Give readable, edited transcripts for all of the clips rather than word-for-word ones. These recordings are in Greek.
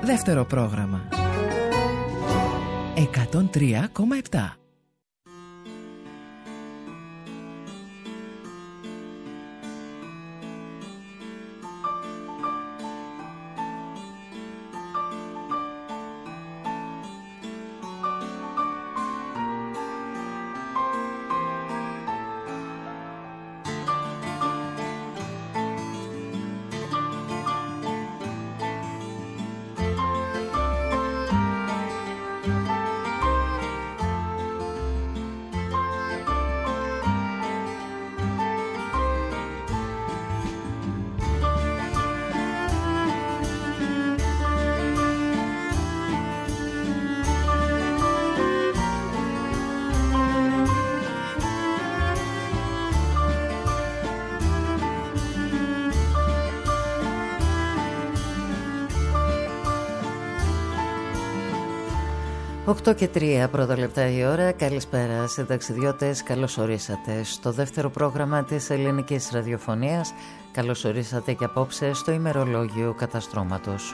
Δεύτερο πρόγραμμα 103,7. Οκτώ και 3 πρώτα λεπτά η ώρα. Καλησπέρα σε ταξιδιώτες. Καλώς ορίσατε στο δεύτερο πρόγραμμα της ελληνικής ραδιοφωνίας. Καλώς ορίσατε και απόψε στο ημερολόγιο καταστρώματος.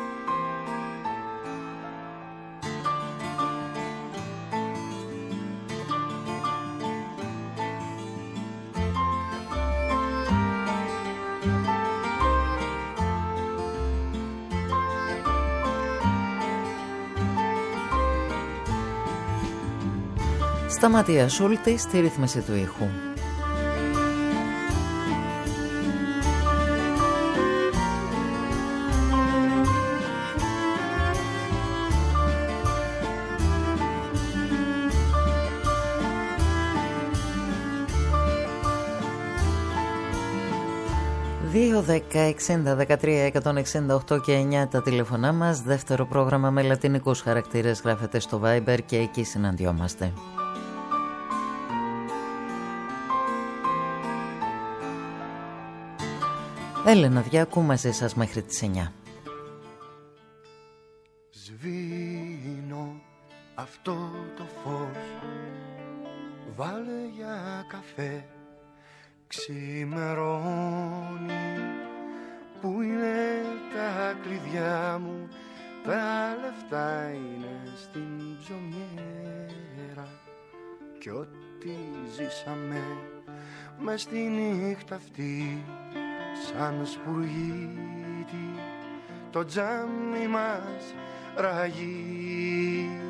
Σταματία Σούλτη στη ρύθμιση του ήχου. Δύο 10-60-13-168 και 9 τα τηλεφωνά μας. Δεύτερο πρόγραμμα με λατινικούς χαρακτήρες γράφεται στο Viber και εκεί συναντιόμαστε. Έλενα Διάκου μαζί σας μέχρι τις 9. Σβήνω αυτό το φως, βάλε για καφέ. Ξημερώνει, που είναι τα κλειδιά μου, τα λεφτά είναι στην ψωμιέρα. Κι ό,τι ζήσαμε μες στη νύχτα αυτή, σαν σπουργίτη το τζάμι μας ραγίζει.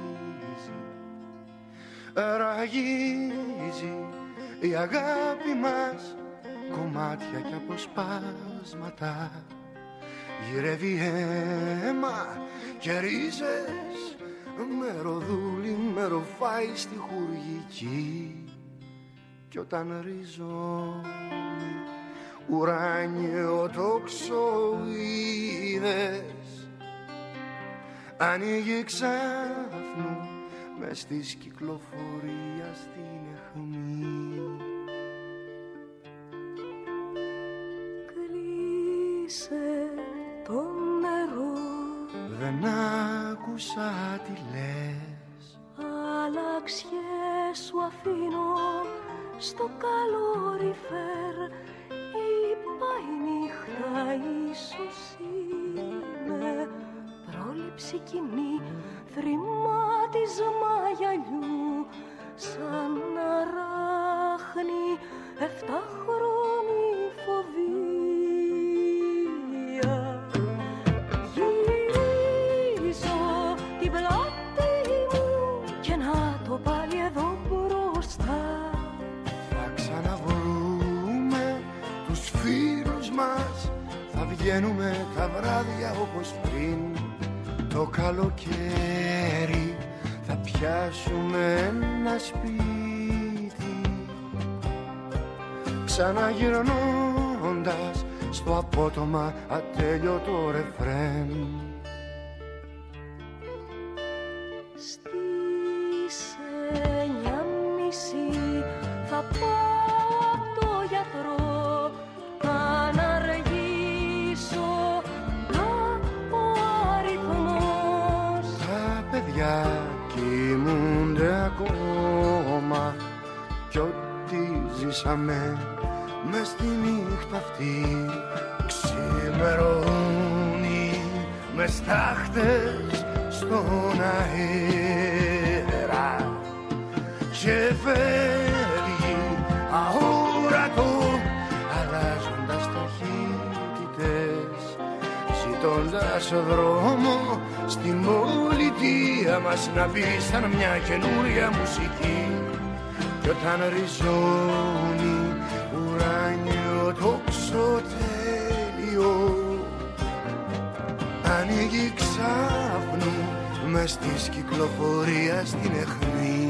Ραγίζει η αγάπη μας, κομμάτια και αποσπάσματα. Γυρεύει αίμα και ρίζες, με ροδούλι, με ροφάει στη χουργική. Κι όταν ρίζωνει ουράνιο τοξοίδες, ανοίγει ξάφνου μες της κυκλοφορίας την αιχμή. Κλείσε το νερό, δεν άκουσα τι λες. αλλαξιές σου αφήνω στο καλόριφερ. Είπα η νύχτα ίσως είναι πρόληψη κοινή, θρημάτισμα γυαλιού σαν να ράχνει 7χρονη φοβία. Γυρίζω την πλάτη μου και να το πάλι εδώ μπροστά. Θα ξαναβρούμε τους φίλους μας, θα βγαίνουμε τα βράδια όπως πριν. Το καλοκαίρι θα πιάσουμε ένα σπίτι, ξαναγυρνώντας στο απότομα ατέλειωτο ρεφρέν. Στις 9:30 θα πάω απ' το γιατρό, αν αργήσω ο αριθμός. Τα παιδιά κοιμούνται ακόμα κι ό,τι ζήσαμε μες στη νύχτα αυτή ξημερώνει με μες τάχτες στον αέρα και φεύγει αόρατο αλλάζοντας ταχύτητες, ζητώντας δρόμο στην πολιτεία μας να μπει σαν μια καινούρια μουσική. Κι όταν ριζώνει ουράνιο τόξο τέλειο, ανοίγει ξάφνου μες της κυκλοφορίας την αιχμή.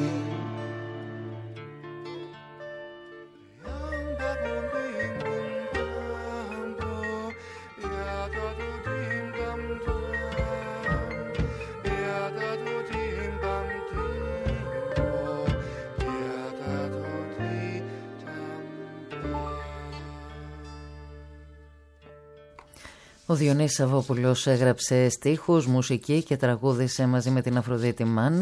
Ο Διονύσης Σαββόπουλος έγραψε στίχους, μουσική και τραγούδισε μαζί με την Αφροδίτη Μάνου.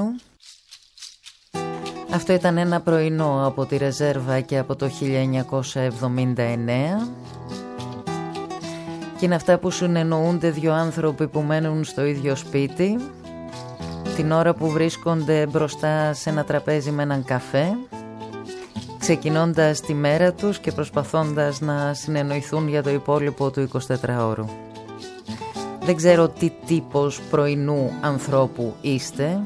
Αυτό ήταν ένα πρωινό από τη Ρεζέρβα και από το 1979. Και είναι αυτά που συνεννοούνται δύο άνθρωποι που μένουν στο ίδιο σπίτι την ώρα που βρίσκονται μπροστά σε ένα τραπέζι με έναν καφέ, ξεκινώντας τη μέρα τους και προσπαθώντας να συνεννοηθούν για το υπόλοιπο του 24ωρου. Δεν ξέρω τι τύπος πρωινού ανθρώπου είστε.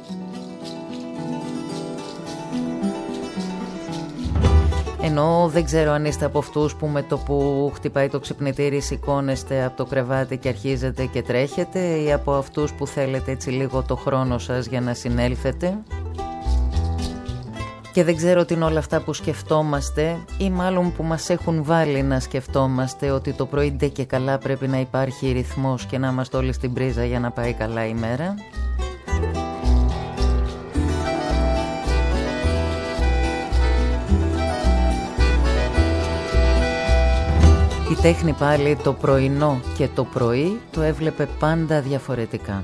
Ενώ δεν ξέρω αν είστε από αυτούς που με το που χτυπάει το ξυπνητήρι σηκώνεστε από το κρεβάτι και αρχίζετε και τρέχετε, ή από αυτούς που θέλετε έτσι λίγο το χρόνο σας για να συνέλθετε. Και δεν ξέρω τι είναι όλα αυτά που σκεφτόμαστε, ή μάλλον που μας έχουν βάλει να σκεφτόμαστε ότι το πρωί ντε και καλά πρέπει να υπάρχει ρυθμός και να είμαστε όλοι στην πρίζα για να πάει καλά η μέρα. Η τέχνη πάλι το πρωινό και το πρωί το έβλεπε πάντα διαφορετικά.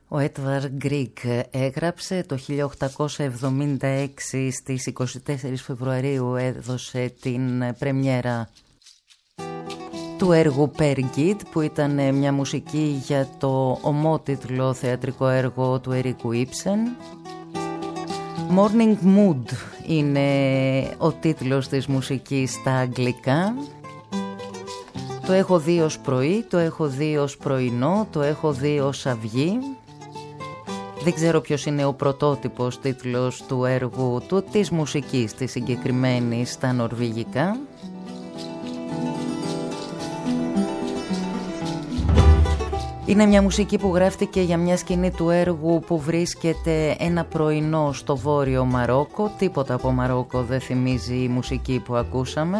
Ο Έντβαρντ Γκριγκ έγραψε το 1876, στις 24 Φεβρουαρίου έδωσε την πρεμιέρα του έργου Peer Gynt, που ήταν μια μουσική για το ομότιτλο θεατρικό έργο του Ερίκου Ήψεν. Morning Mood είναι ο τίτλος της μουσικής στα αγγλικά. Το έχω δει ως πρωί, το έχω δει ως πρωινό, το έχω δει ως αυγή. Δεν ξέρω ποιος είναι ο πρωτότυπος τίτλος του έργου του, της μουσικής της συγκεκριμένης στα νορβηγικά. Είναι μια μουσική που γράφτηκε για μια σκηνή του έργου που βρίσκεται ένα πρωινό στο βόρειο Μαρόκο. Τίποτα από Μαρόκο δεν θυμίζει η μουσική που ακούσαμε.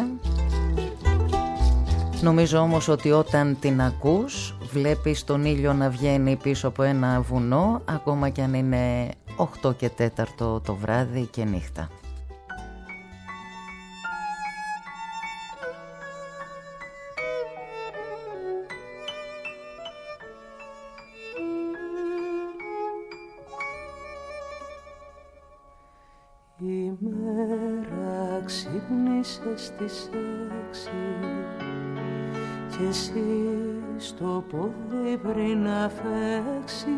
Νομίζω όμως ότι όταν την ακούς βλέπεις τον ήλιο να βγαίνει πίσω από ένα βουνό, ακόμα κι αν είναι 8 και 4 το βράδυ και νύχτα. Η μέρα ξύπνησε στις 6 κι εσύ στο πόδι πριν να φέξει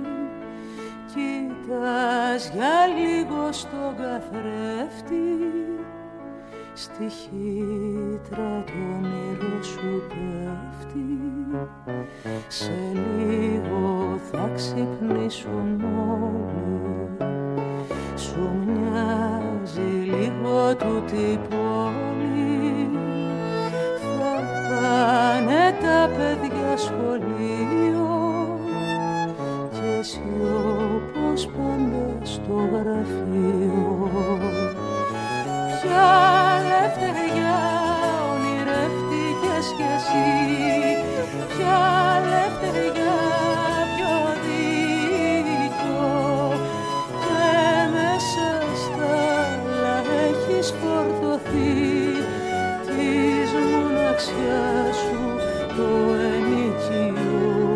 κοίτας για λίγο στον καθρέφτη, στη χύτρα το όνειρο σου πέφτει, σε λίγο θα ξυπνήσουν όλοι, σου μοιάζει λίγο τούτη η πόλη, θα πάνε τα παιδιά σχολείο και εσύ όπως πάντα στο γραφείο. Ποια λευτεριά ονειρεύτηκες κι εσύ, ποια λευτεριά πιο δίκιο, και μέσα στα άλλα έχεις φορτωθεί της μοναξιάς σου το ενοικείο.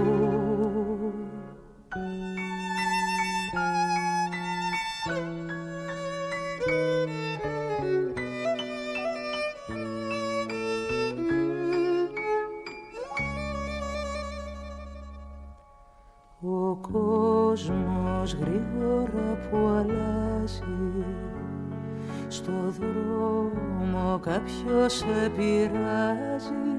Ο κόσμος γρήγορα που αλλάζει, στο δρόμο κάποιος σε πειράζει,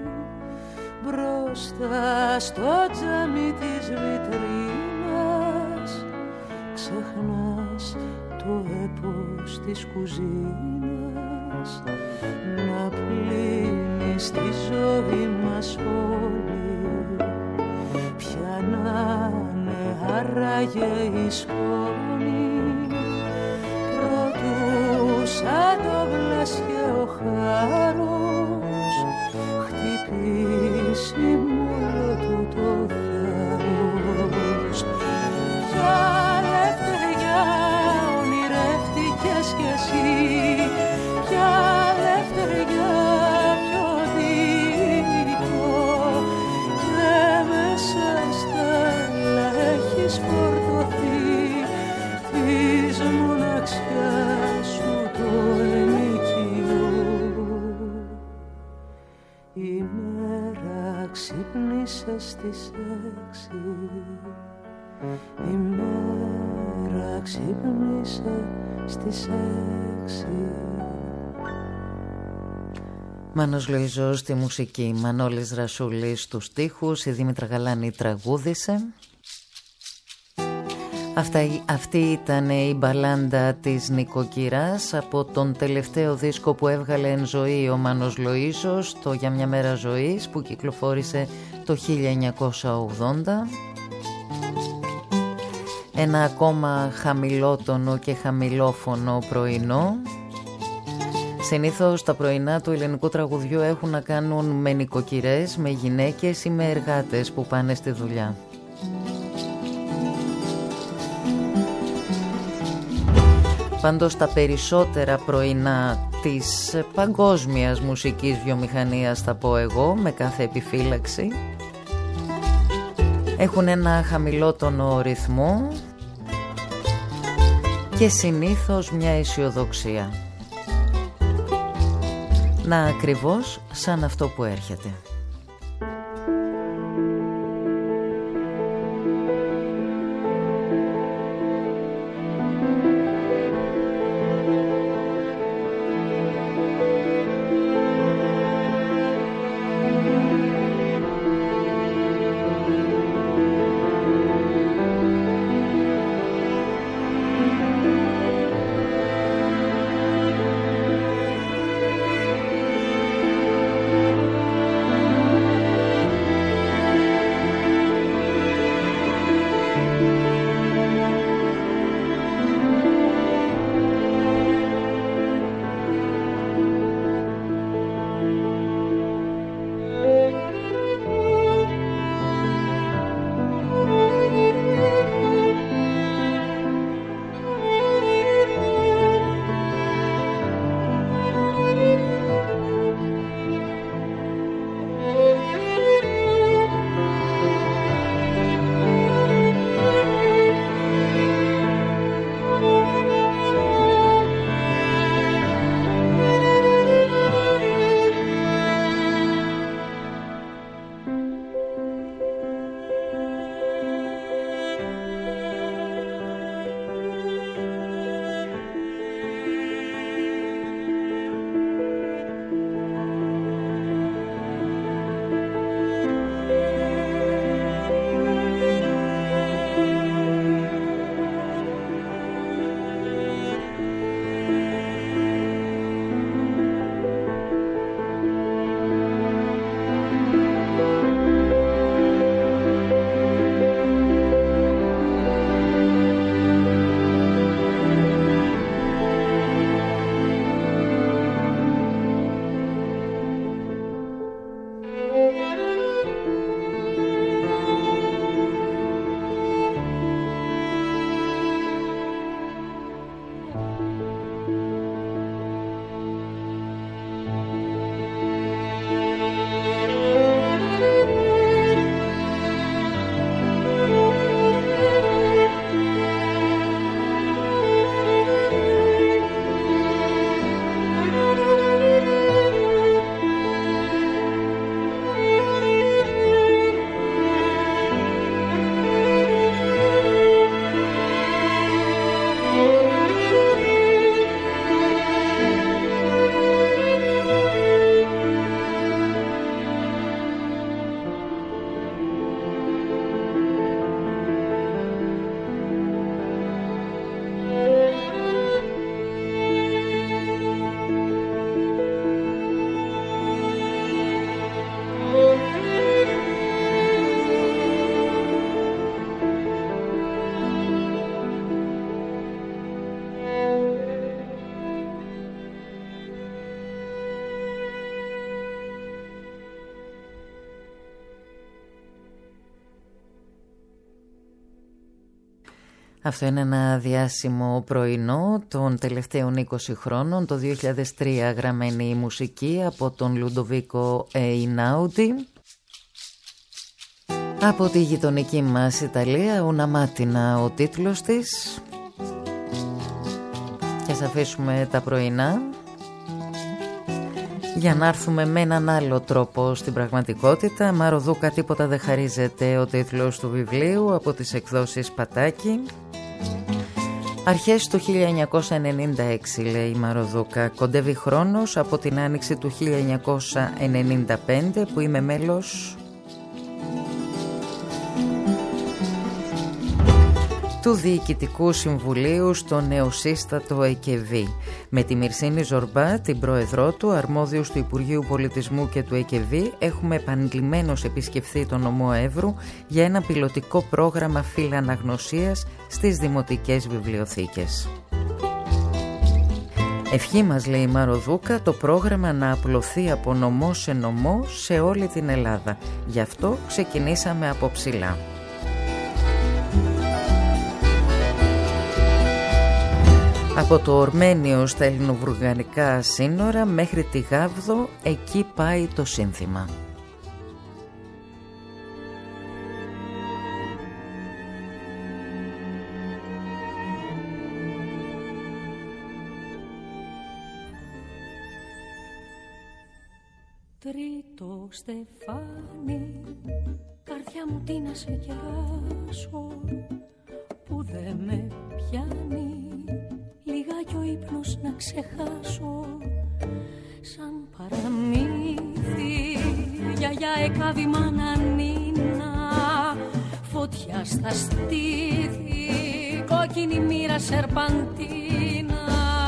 μπροστά στο τζάμι της βιτρίνας ξεχνάς το έπος της κουζίνας, να πλύνεις τη ζωή μας όλη. Ποια να είναι άραγε η σκόνη, προτού σαν το βλάσια ο χάρος χτυπήσει μόνο του το θάρρος. Ποια λευτεριά ονειρεύτηκες κι εσύ, ποια λευτεριά πιο δίκο, και μέσα στα άλλα έχεις φορτωθεί της μοναξιάς σου το ενοικείο. Η μέρα ξύπνησε στις 6, η μέρα ξύπνησε στις 6. Μάνος Λοΐζος στη μουσική, Μανώλης Ρασούλης στους στίχους, η Δήμητρα Γαλάνη τραγούδισε. Αυτή ήταν η μπαλάντα της νοικοκυράς από τον τελευταίο δίσκο που έβγαλε εν ζωή ο Μάνος Λοΐζος, το «Για μια μέρα ζωής», που κυκλοφόρησε το 1980. Ένα ακόμα χαμηλότονο και χαμηλόφωνο πρωινό. Συνήθως τα πρωινά του ελληνικού τραγουδιού έχουν να κάνουν με νοικοκυρές, με γυναίκες ή με εργάτες που πάνε στη δουλειά. Πάντως τα περισσότερα πρωινά της παγκόσμιας μουσικής βιομηχανίας, θα πω εγώ, με κάθε επιφύλαξη, Έχουν ένα χαμηλότονο ρυθμό και συνήθως μια αισιοδοξία. Να ακριβώς σαν αυτό που έρχεται. Αυτό είναι ένα διάσημο πρωινό των τελευταίων 20 χρόνων. Το 2003 γραμμένη η μουσική από τον Λουντοβίκο Εινάουντι. Από τη γειτονική μας Ιταλία, Una Mattina ο τίτλος της. Και ας αφήσουμε τα πρωινά για να έρθουμε με έναν άλλο τρόπο στην πραγματικότητα. Μαροδούκα τίποτα δεν χαρίζεται, ο τίτλος του βιβλίου από τις εκδόσεις Πατάκη. Αρχές του 1996 λέει η Μαροδούκα. Κοντεύει χρόνος από την άνοιξη του 1995 που είμαι μέλος του Διοικητικού Συμβουλίου στο νεοσύστατο ΕΚΕΒ. Με τη Μυρσίνη Ζορμπά, την πρόεδρό του, αρμόδιους του Υπουργείου Πολιτισμού και του ΕΚΕΒ, έχουμε επανειλημμένως επισκεφθεί τον νομό Εύρου για ένα πιλωτικό πρόγραμμα φύλαναγνωσίας στις δημοτικές βιβλιοθήκες. Ευχή μας, λέει η Μαροδούκα, το πρόγραμμα να απλωθεί από νομό σε νομό σε όλη την Ελλάδα. Γι' αυτό ξεκινήσαμε από ψηλά. Από το Ορμένιο στα ελληνοβουργανικά σύνορα μέχρι τη Γάβδο, εκεί πάει το σύνθημα. Τρίτο στεφάνι, καρδιά μου τι να σε κεράσω, που δε με πιάνει λιγάκι ο ύπνος να ξεχάσω. Σαν παραμύθι, γιαγιά εκάβει μάνα νίνα, φωτιά στα στήθη, κόκκινη μοίρα σερπαντίνα.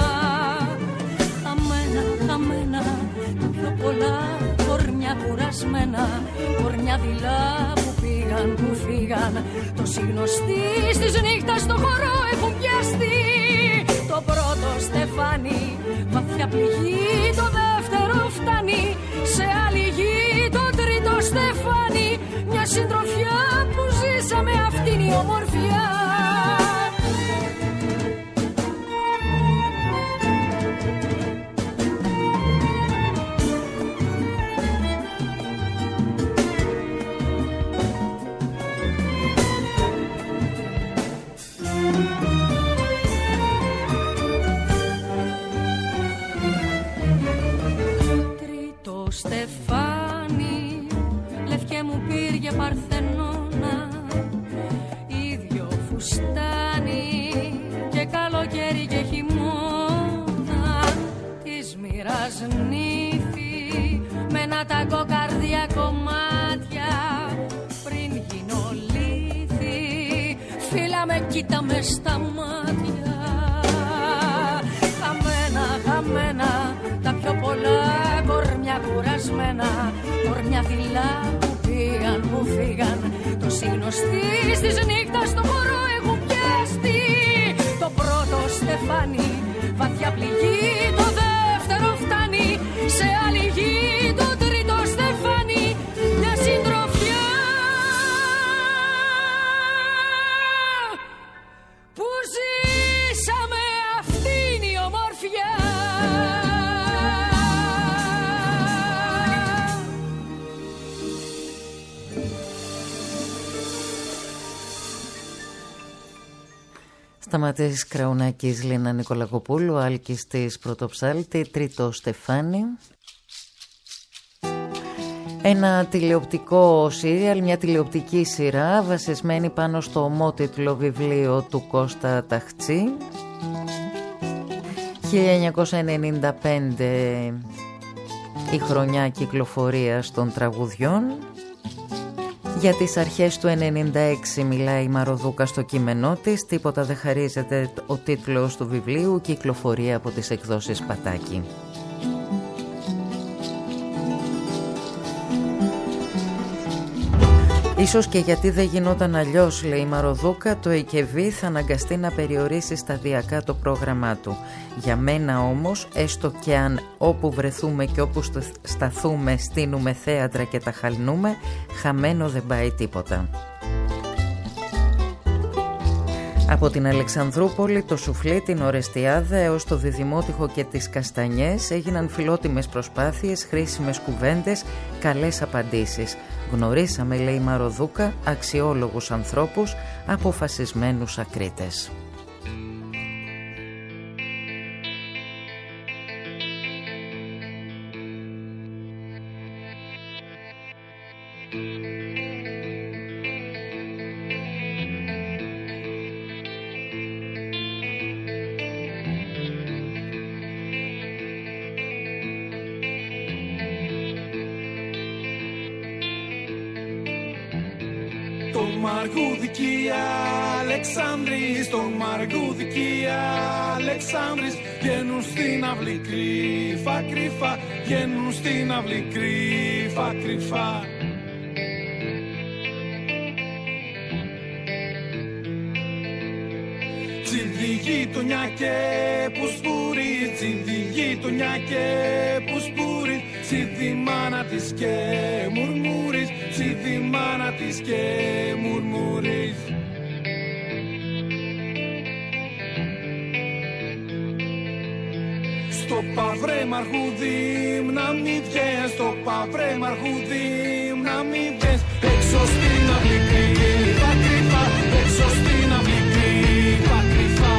Χαμένα, χαμένα, τα πιο πολλά κορμιά κουρασμένα, κορμιά δειλά που πήγαν, που φύγαν. Το συγνωστής της νύχτας στο χώρο έχουν πιαστεί. Το πρώτο στεφάνι, βαθιά πληγή, το δεύτερο φτάνει σε άλλη γη. Το τρίτο στεφάνι, μια συντροφιά που ζήσαμε, αυτήν η ομορφιά. Στεφάνι, λευκέ μου πύργε Παρθενώνα, ίδιο φουστάνι και καλοκαίρι και χειμώνα. Της μοίρας νύφη με ένα ταγκό καρδιά κομμάτια, πριν γίνω λύθη, φίλα με κοίτα με στα μάτια. Χαμένα, χαμένα, τα πιο πολλά κορμιά κουρασμένα, κορμιά δειλά που πήγαν, που φύγαν. Το συγνωστής της νύχτας στο χώρο έχουν πιαστεί. Το πρώτο στεφάνι, βαθιά πληγή, το δεύτερο φτάνει σε άλλη γη. Το τρίτο στεφάνι, μια συντροφιά που ζήσαμε, αυτήν η ομορφιά. Σταματής Κραουνάκης, Λίνα Νικολακοπούλου, Άλκης της Πρωτοψάλτη, τρίτο στεφάνι. Ένα τηλεοπτικό σύριαλ, μια τηλεοπτική σειρά βασισμένη πάνω στο ομότιτλο βιβλίο του Κώστα Ταχτσή. 1995 η χρονιά κυκλοφορίας των τραγουδιών. Για τις αρχές του 1996 μιλάει η Μαροδούκα στο κείμενό της. Τίποτα δεν χαρίζεται ο τίτλος του βιβλίου, κυκλοφορία από τις εκδόσεις Πατάκη. Ίσως και γιατί δεν γινόταν αλλιώς, λέει η Μαροδούκα, το ΕΚΕΒ θα αναγκαστεί να περιορίσει σταδιακά το πρόγραμμά του. Για μένα όμως, έστω και αν όπου βρεθούμε και όπου σταθούμε στείνουμε θέατρα και τα χαλνούμε, χαμένο δεν πάει τίποτα. Από την Αλεξανδρούπολη, το Σουφλί, την Ορεστιάδα έως το Διδημότυχο και τις Καστανιές έγιναν φιλότιμες προσπάθειες, χρήσιμες κουβέντες, καλές απαντήσεις. Γνωρίσαμε, λέει η Μαροδούκα, αξιόλογους ανθρώπους, αποφασισμένους ακρίτες. Αλεξάνδρης, το Μαργούδικη Αλεξάνδρης, βγαίνουν στην αυλή κρύφα κρύφα, βγαίνουν στην αυλή κρύφα κρύφα. Τσιδι γειτονιά και που σπουρεί, τσιδι γειτονιά και που σπουρεί, τσιδι μάνα της και μουρμουρείς, τσιδι μάνα της και μουρμουρείς. Στο παυρέ μαρχούδι να μη βγες, στο παυρέ μαρχούδι να μη βγες, έξω στην αυλή κρύφα κρύφα, έξω στην αυλή κρύφα κρύφα.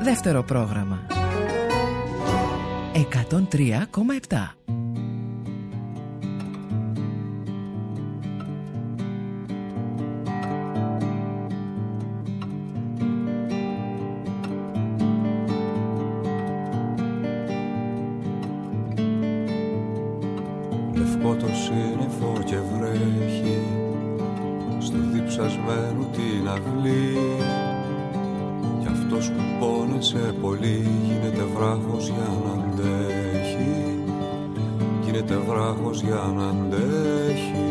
Δεύτερο πρόγραμμα 103,7. Λευκό το σύννεφο και βρέχει στο διψασμένο την αυλή. Κι αυτός που πόνεσε πολύ γίνεται βράχος για να αντέχει. Γίνεται βράχος για να αντέχει.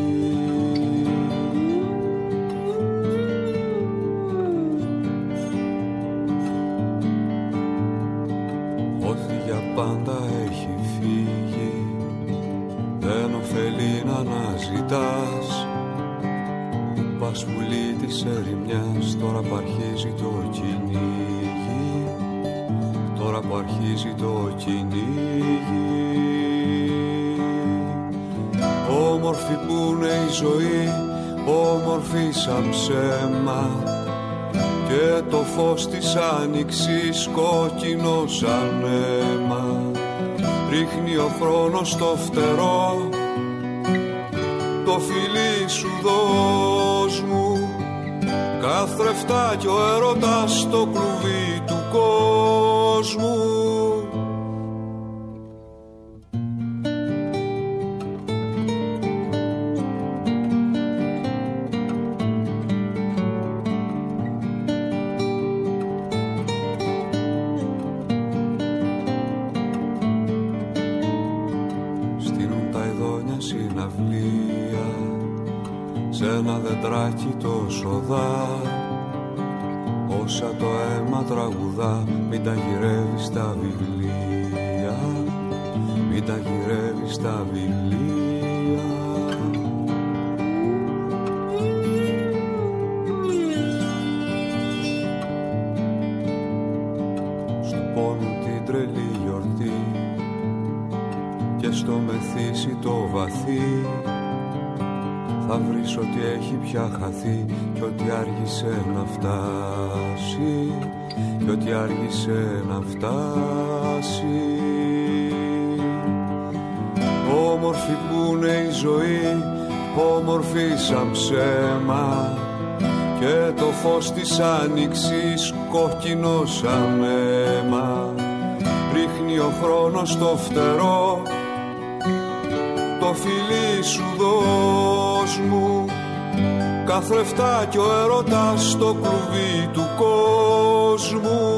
Ό,τι για πάντα έχει φύγει δεν ωφελεί να αναζητάς. Πας πουλί της ερημιάς τώρα που αρχίζει το κυνήγι. Τώρα που αρχίζει το κυνήγι. Όμορφη που είναι η ζωή, όμορφη σαν ψέμα. Και το φως της άνοιξης κόκκινο σαν αίμα. Ρίχνει ο χρόνος στο φτερό το φιλί σου δώσ' μου. Καθρεφτά κι ο έρωτας στο κλουβί του κόσμου. Δεντράκι το σοδά, όσα το αίμα τραγουδά. Μην τα γυρεύεις στα βιβλία, μην τα γυρεύεις στα βιβλία. Στο πόνο την τρελή γιορτή και στο μεθύσι το βαθύ. Θα βρεις ότι έχει πια χαθεί κι ότι άργησε να φτάσει. Κι ότι άργησε να φτάσει. Όμορφη που είναι η ζωή, όμορφη σαν ψέμα. Και το φως της άνοιξης κόκκινο σαν αίμα. Ρίχνει ο χρόνος στο φτερό το φιλί σου δώσ' μου. Καθρεφτά κι ο έρωτας στο κλουβί του κόσμου.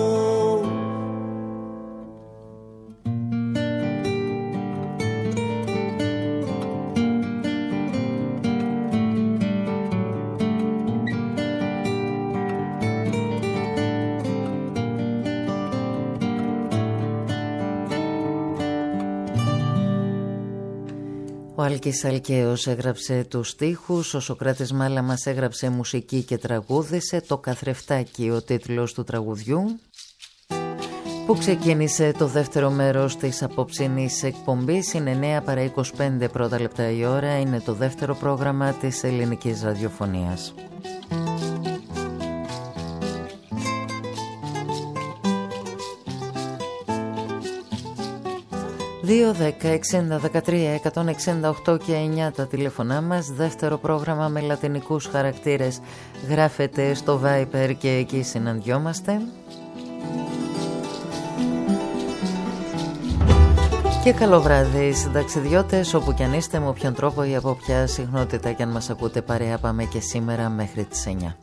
Ο Άλκης Αλκαίος έγραψε τους στίχους, ο Σωκράτης Μάλαμας έγραψε μουσική και τραγούδισε. Το Καθρεφτάκι ο τίτλος του τραγουδιού, που ξεκίνησε το δεύτερο μέρος της απόψινής εκπομπής. Είναι 9 παρά 25 πρώτα λεπτά η ώρα. Είναι το δεύτερο πρόγραμμα της ελληνικής ραδιοφωνίας. 2-10-60-13-168 και 9 τα τηλέφωνά μας. Δεύτερο πρόγραμμα με λατινικούς χαρακτήρες γράφεται στο Viper και εκεί συναντιόμαστε. Και καλό βράδυ συνταξιδιώτες, όπου κι αν είστε, με όποιον τρόπο ή από ποια συχνότητα κι αν μας ακούτε, παρέα πάμε και σήμερα μέχρι τις 9.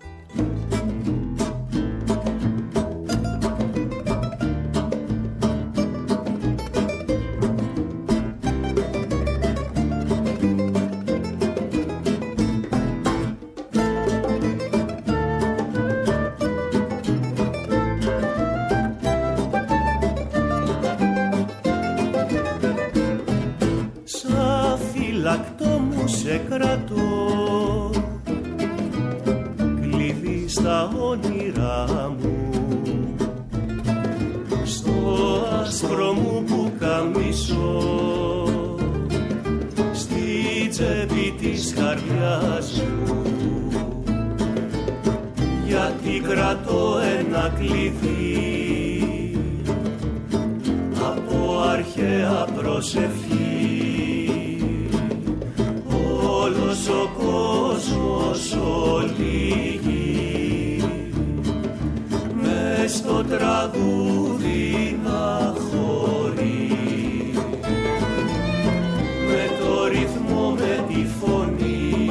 Γιατί κρατώ ένα κλειδί προσευχή. Όλος ο κόσμος, όλη η γη, μες στο τραγούδι να χωρεί, με το ρυθμό, με τη φωνή,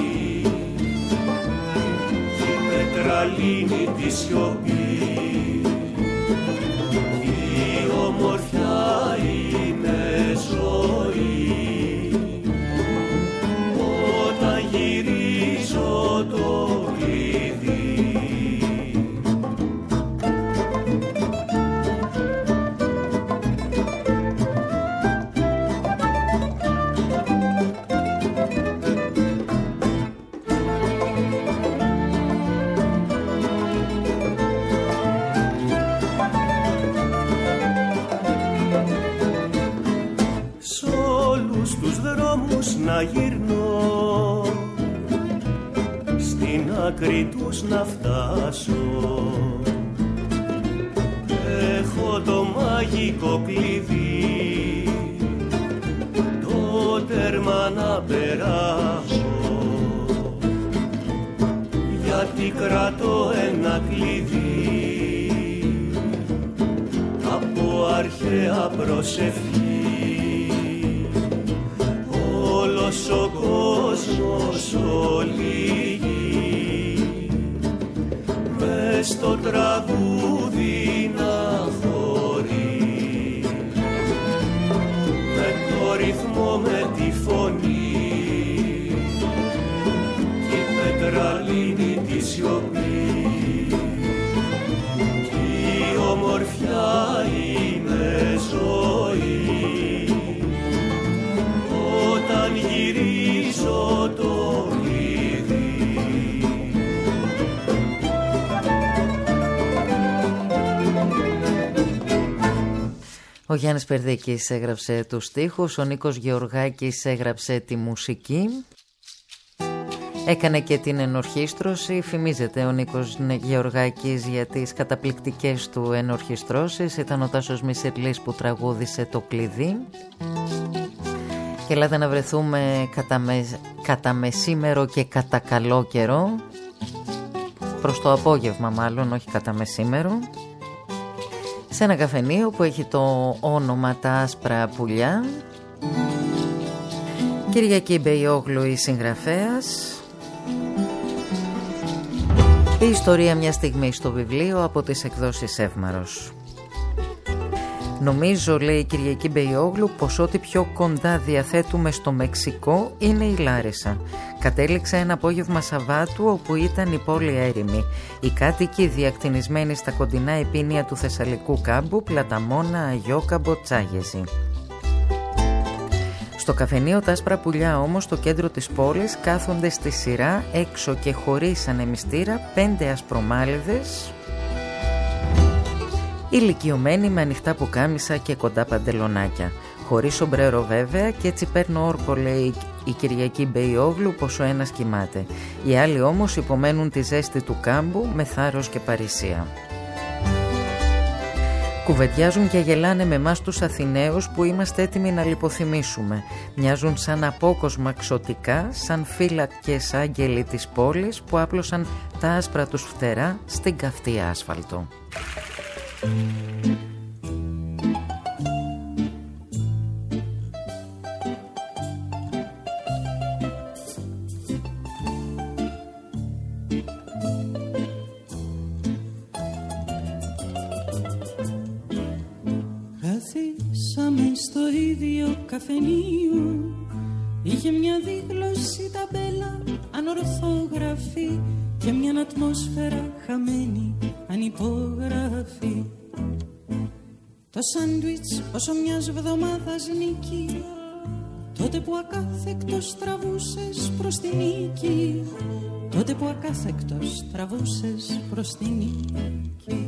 κι η πέτρα λύνει τη σιωπή. Η ομορφιά είναι ζωή, όταν γυρίζω το κλειδί. Να γυρνώ, στην άκρη τους να φτάσω. Έχω το μαγικό κλειδί, το τέρμα να περάσω, γιατί κρατώ ένα κλειδί από αρχαία προσευχή. Όλος ο κόσμος, όλη η γη, μες στο τραγούδι να χωρεί, με το ρυθμό, με τη φωνή, κι η πέτρα λύνει τη σιωπή, κι η ομορφιά είναι ζωή, όταν γυρίζω το κλειδί. Ο Γιάννης Περδίκης έγραψε τους στίχους, ο Νίκος Γεωργάκης έγραψε τη μουσική, έκανε και την ενορχήστρωση. Φημίζεται ο Νίκος Γεωργάκης για τις καταπληκτικές του ενορχιστρώσεις. Ήταν ο Τάσος Μισελής που τραγούδισε το κλειδί. Και ελάτε να βρεθούμε κατά μεσήμερο και κατά καλό καιρό, προς το απόγευμα μάλλον, όχι κατά μεσήμερο, σε ένα καφενείο που έχει το όνομα Τα Άσπρα Πουλιά. Κυριακή Μπεϊόγλου η συγγραφέας. Η ιστορία μια στιγμή στο βιβλίο από τις εκδόσεις Εύμαρος. Νομίζω, λέει η Κυριακή Μπεϊόγλου, πως ό,τι πιο κοντά διαθέτουμε στο Μεξικό είναι η Λάρισα. Κατέληξα ένα απόγευμα Σαββάτου όπου ήταν η πόλη έρημη. Οι κάτοικοι διακτηνισμένοι στα κοντινά επίνια του Θεσσαλικού κάμπου, Πλαταμόνα, Αγιόκαμπο, Τσάγεζη. Στο καφενείο Τα Άσπρα Πουλιά όμως, στο κέντρο της πόλης, κάθονται στη σειρά, έξω και χωρίς ανεμιστήρα, 5 ασπρομάλιδες, ηλικιωμένοι με ανοιχτά πουκάμισα και κοντά παντελονάκια. Χωρίς σομπρέρο βέβαια, και έτσι παίρνω όρκο, λέει η Κυριακή Μπεϊόγλου, πως ο ένας κοιμάται. Οι άλλοι όμως υπομένουν τη ζέστη του κάμπου με θάρρος και παρησία. Κουβεντιάζουν και γελάνε με εμάς τους Αθηναίους που είμαστε έτοιμοι να λιποθυμίσουμε. Μοιάζουν σαν απόκοσμα ξωτικά, σαν φύλακες άγγελοι της πόλης που άπλωσαν τα άσπρα τους φτερά στην καυτή άσφαλτο. Καθίσαμε στο ίδιο καφενείο, είχε μια δίγλωση ταμπέλα ανορθόγραφη και μια ατμόσφαιρα χαμένη ανυπόγραφη. Το σάντουιτς όσο μιας βδομάδας νίκη, τότε που ακάθεκτος τραβούσες προς τη νίκη, τότε που ακάθεκτος τραβούσες προς τη νίκη.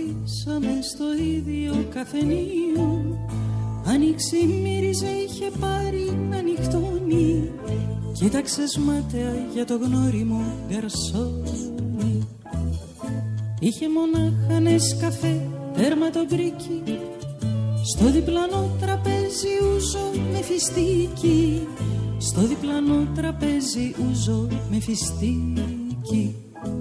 Καθίσαμε στο ίδιο καφενείο. Άνοιξη μύριζε, είχε πάρει να νυχτώνει. Κοίταξες μάταια για το γνώριμο γκαρσόνι. Είχε μονάχα νεσκαφέ, τέρμα το μπρίκι. Στο διπλανό τραπέζι ούζο με φιστίκι. Στο διπλανό τραπέζι ούζο με φιστίκι.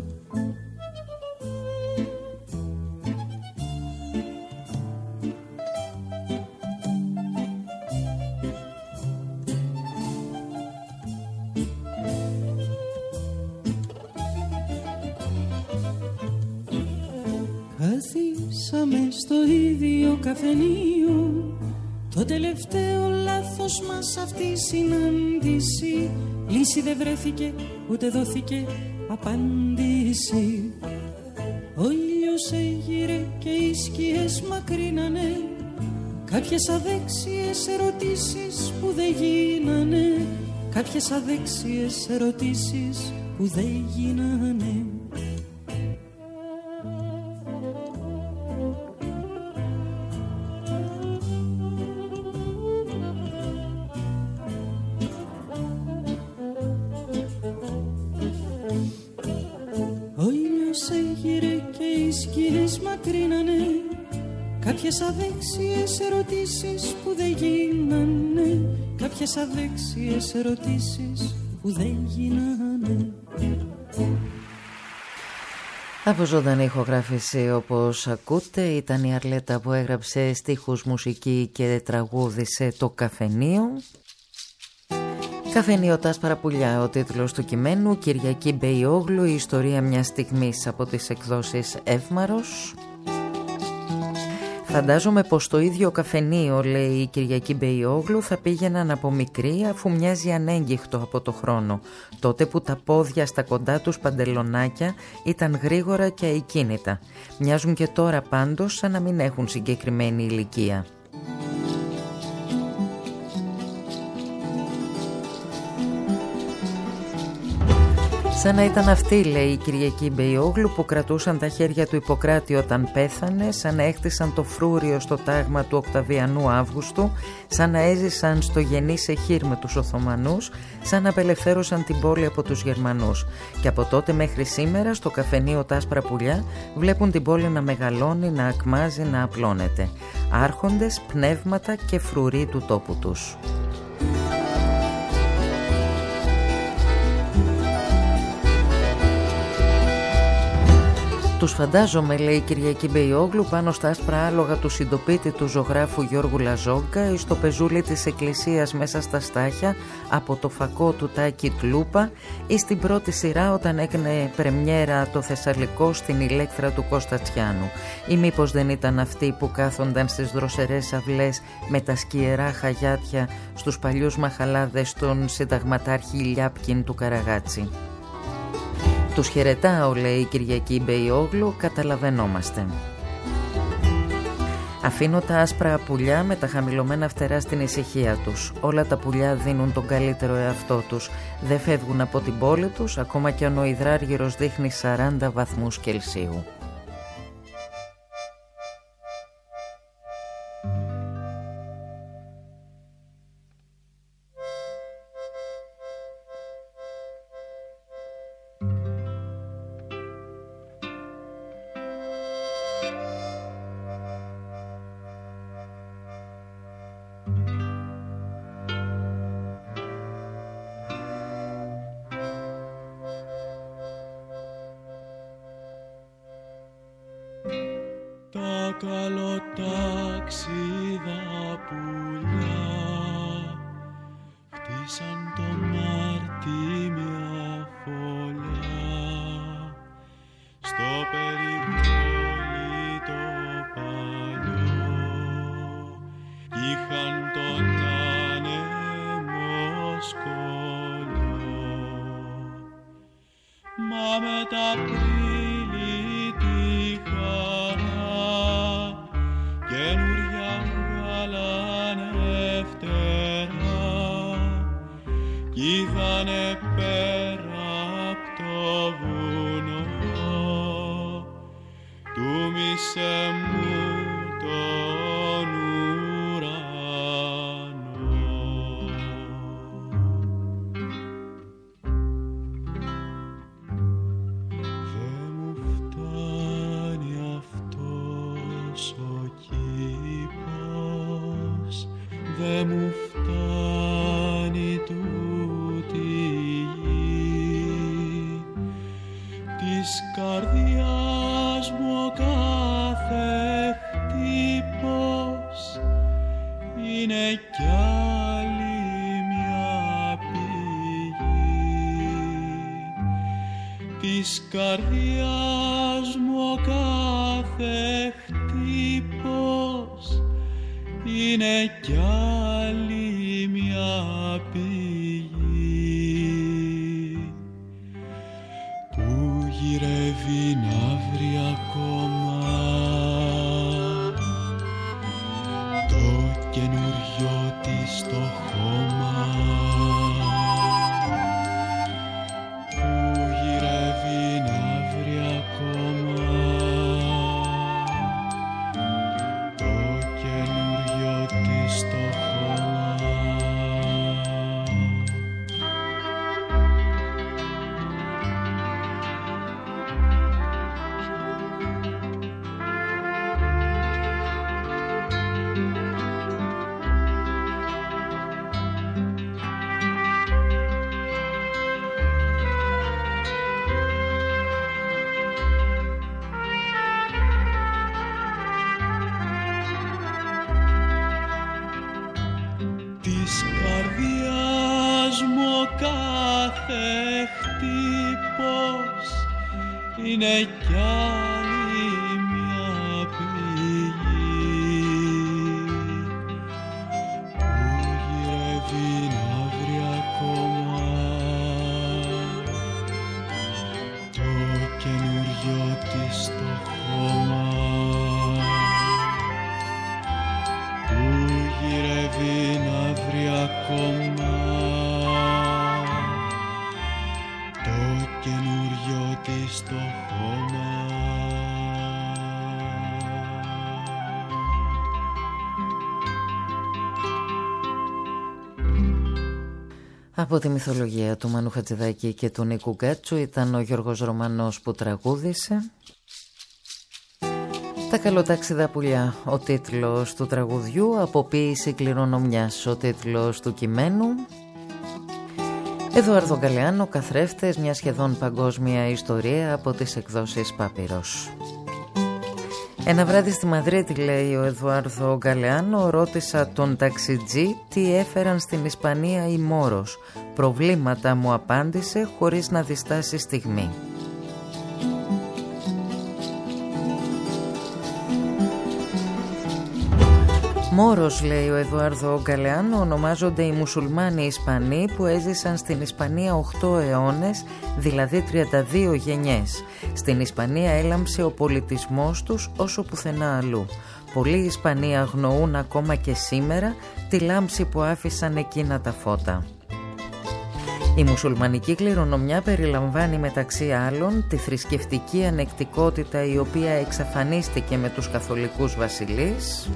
Καθίσαμε στο ίδιο καφενείο. Το τελευταίο λάθος μας αυτή η συνάντηση. Λύση δεν βρέθηκε, ούτε δόθηκε απάντηση. Ο ήλιος έγειρε και οι σκιές μακρύνανε. Κάποιες αδέξιες ερωτήσεις που δεν γίνανε. Κάποιες αδέξιες ερωτήσεις που δεν γίνανε. Κάποιες αδέξιες ερωτήσεις που δεν γίνανε. Κάποιες αδέξιες ερωτήσεις που δεν γίνανε. Από ζωντανή ηχογράφηση, όπως ακούτε, ήταν η Αρλέτα που έγραψε στίχους, μουσική και τραγούδισε το καφενείο. Καφενείο Τάσπαρα Πουλιά, ο τίτλος του κειμένου. Κυριακή Μπεϊόγλου, η ιστορία μιας στιγμής, από τις εκδόσεις Εύμαρος. Φαντάζομαι πως το ίδιο καφενείο, λέει η Κυριακή Μπεϊόγλου, θα πήγαιναν από μικρή, αφού μοιάζει ανέγγιχτο από το χρόνο. Τότε που τα πόδια στα κοντά τους παντελονάκια ήταν γρήγορα και ακίνητα. Μοιάζουν και τώρα πάντως σαν να μην έχουν συγκεκριμένη ηλικία. Σαν να ήταν αυτοί, λέει η Κυριακή Μπεϊόγλου, που κρατούσαν τα χέρια του Ιπποκράτη όταν πέθανε, σαν να έχτισαν το φρούριο στο τάγμα του Οκταβιανού Αύγουστου, σαν να έζησαν στο γεννής Εχήρ με τους Οθωμανούς, σαν να απελευθέρωσαν την πόλη από τους Γερμανούς. Και από τότε μέχρι σήμερα, στο καφενείο Τάσπαρα Πουλιά, βλέπουν την πόλη να μεγαλώνει, να ακμάζει, να απλώνεται. Άρχοντες, πνεύματα και φρουροί του τόπου τους. Τους φαντάζομαι, λέει η Κυριακή Μπεϊόγλου, πάνω στα άσπρα άλογα του συντοπίτη του ζωγράφου Γιώργου Λαζόγκα ή στο πεζούλι της εκκλησίας μέσα στα στάχια από το φακό του Τάκη Τλούπα ή στην πρώτη σειρά όταν έκανε πρεμιέρα το Θεσσαλικό στην Ηλέκτρα του Κωνστατσιάνου. Ή μήπως δεν ήταν αυτοί που κάθονταν στις δροσερές αυλές με τα σκιερά χαγιάτια στους παλιούς μαχαλάδες των συνταγματάρχη Λιάπκιν του Καραγάτσι. Τους χαιρετάω, λέει η Κυριακή Μπεϊόγλου, καταλαβαίνόμαστε. Αφήνω τα άσπρα πουλιά με τα χαμηλωμένα φτερά στην ησυχία τους. Όλα τα πουλιά δίνουν τον καλύτερο εαυτό τους. Δεν φεύγουν από την πόλη τους, ακόμα και αν ο υδράργυρος δείχνει 40 βαθμούς Κελσίου. καλοτάξιδα πουλιά χτίσαν το Μάρτι μια φωλιά στο περιβόλι το παλιό κι είχαν τον άνεμο σκολιό μα με τα Απρίλη τη χαρά καινούρια βγάλανε φτερά κι ήρθανε πέρα απ' το βουνό τούμησε μου τον ουρανό. Δεν μου φτάνει αυτός ο κήπος, δεν μου φτάνει τούτη η γη, της καρδιάς μου ο κάθε χτύπος είναι κι άλλη μια πηγή. Της καρδιάς μου ο κάθε χτύπος είναι κι άλλη μια πηγή που γυρεύει να βρει ακόμα το καινούριο της το χώμα, που γυρεύει να βρει ακόμα το καινούριο της το χώμα. Της καρδιάς μου ο κάθε χτύπος είναι κι άλλη μια πηγή που γυρεύει να βρει ακόμα το καινούριο της το χώμα, που γυρεύει να βρει ακόμα το καινούριο της το χώμα. Από τη μυθολογία του Μανού Χατζηδάκη και του Νίκου Γκάτσου ήταν ο Γιώργος Ρωμανός που τραγούδισε. Τα καλοτάξιδα πουλιά, ο τίτλος του τραγουδιού, αποποίηση κληρονομιάς, ο τίτλος του κειμένου. Εδουάρδο Γκαλεάνο, καθρέφτες, μια σχεδόν παγκόσμια ιστορία από τις εκδόσεις Πάπυρος. Ένα βράδυ στη Μαδρίτη, λέει ο Εδουάρδο Γκαλεάνο, ρώτησα τον ταξιτζή τι έφεραν στην Ισπανία οι Μόρος. Προβλήματα, μου απάντησε χωρίς να διστάσει στιγμή. Μόρος, λέει ο Εδουάρδο Γκαλεάνο, ονομάζονται οι μουσουλμάνοι Ισπανοί που έζησαν στην Ισπανία 8 αιώνες, δηλαδή 32 γενιές. Στην Ισπανία έλαμψε ο πολιτισμός τους όσο πουθενά αλλού. Πολλοί Ισπανοί αγνοούν ακόμα και σήμερα τη λάμψη που άφησαν εκείνα τα φώτα. Η μουσουλμανική κληρονομιά περιλαμβάνει μεταξύ άλλων τη θρησκευτική ανεκτικότητα η οποία εξαφανίστηκε με τους καθολικούς βασιλείς,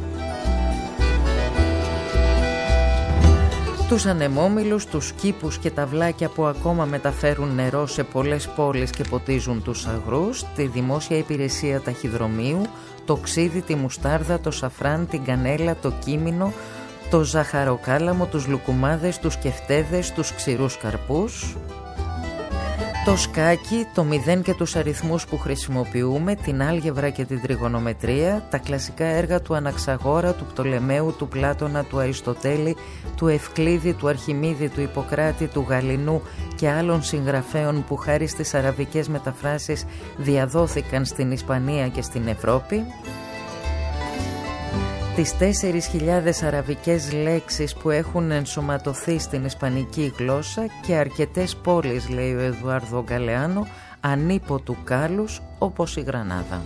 τους ανεμόμυλους, τους κήπους και τα βλάκια που ακόμα μεταφέρουν νερό σε πολλές πόλεις και ποτίζουν τους αγρούς, τη δημόσια υπηρεσία ταχυδρομείου, το ξύδι, τη μουστάρδα, το σαφράν, την κανέλα, το κίμινο, το ζαχαροκάλαμο, τους λουκουμάδες, τους κεφτέδες, τους ξηρούς καρπούς, το σκάκι, το μηδέν και τους αριθμούς που χρησιμοποιούμε, την άλγευρα και την τριγωνομετρία, τα κλασικά έργα του Αναξαγόρα, του Πτολεμαίου, του Πλάτωνα, του Αριστοτέλη, του Ευκλήδη, του Αρχιμίδη, του Ιπποκράτη, του Γαλινού και άλλων συγγραφέων που χάρη στις αραβικές μεταφράσεις διαδόθηκαν στην Ισπανία και στην Ευρώπη, τις 4.000 αραβικές λέξεις που έχουν ενσωματωθεί στην ισπανική γλώσσα και αρκετές πόλεις, λέει ο Εδουάρδο Γκαλεάνο, ανίποτου κάλους όπως η Γρανάδα.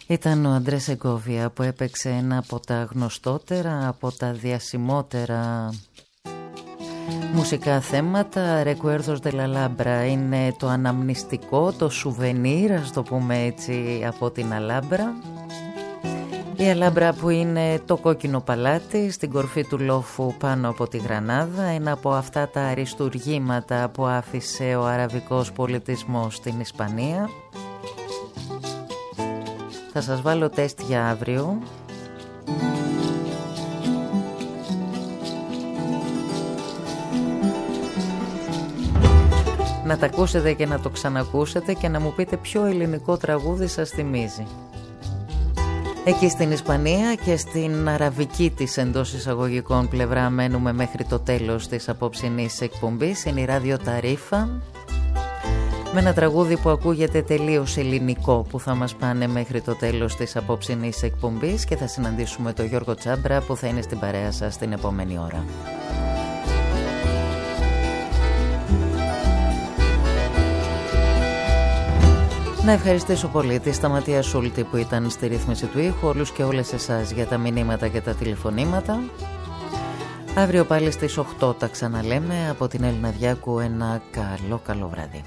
Ήταν ο Αντρέ Σεγκόβια που έπαιξε ένα από τα γνωστότερα, από τα διασημότερα μουσικά θέματα. Recuerdos de la Alhambra είναι το αναμνηστικό, το σουβενίρ, ας το πούμε έτσι, από την Αλάμπρα. Η Αλάμπρα που είναι το κόκκινο παλάτι στην κορφή του λόφου πάνω από τη Γρανάδα, ένα από αυτά τα αριστουργήματα που άφησε ο αραβικός πολιτισμός στην Ισπανία. Θα σας βάλω τεστ για αύριο. Να τα ακούσετε και να το ξανακούσετε και να μου πείτε ποιο ελληνικό τραγούδι σας θυμίζει. Εκεί στην Ισπανία και στην αραβική της εντός εισαγωγικών πλευρά μένουμε μέχρι το τέλος της απόψινής εκπομπής. Είναι η Ράδιο Ταρίφα με ένα τραγούδι που ακούγεται τελείως ελληνικό που θα μας πάνε μέχρι το τέλος της απόψινής εκπομπής και θα συναντήσουμε τον Γιώργο Τσάμπρα που θα είναι στην παρέα σας την επόμενη ώρα. Να ευχαριστήσω πολύ τη Σταματία Σούλτη που ήταν στη ρύθμιση του ήχου, όλους και όλες εσάς για τα μηνύματα και τα τηλεφωνήματα. Αύριο πάλι στις 8 τα ξαναλέμε. Από την Έλληνα Διάκου ένα καλό βράδυ.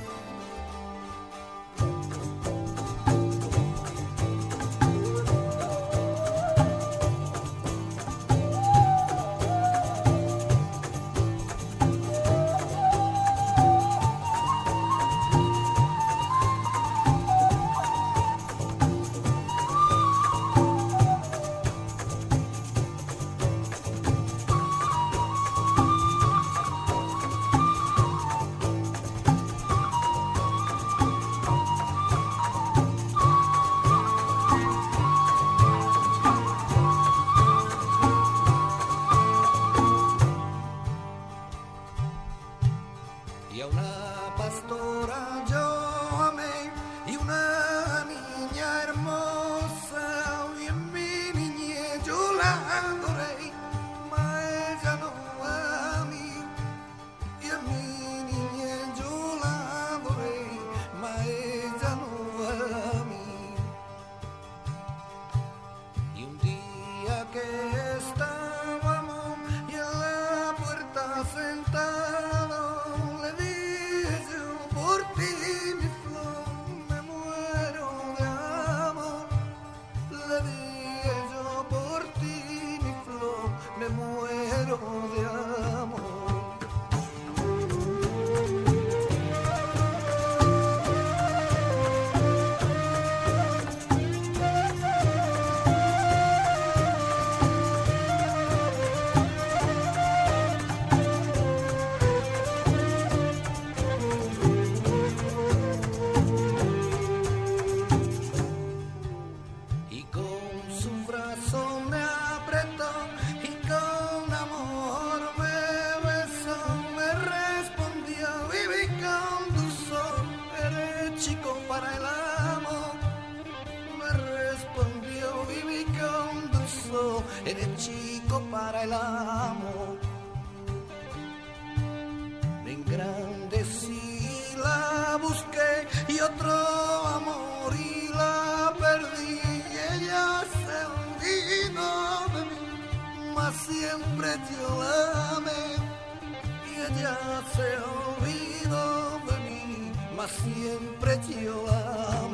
Eres chico para el amor. Me engrandecí, la busqué y otro amor y la perdí. Y ella se olvidó de mí, mas siempre yo la amé. Y ella se olvidó de mí, mas siempre yo la amé.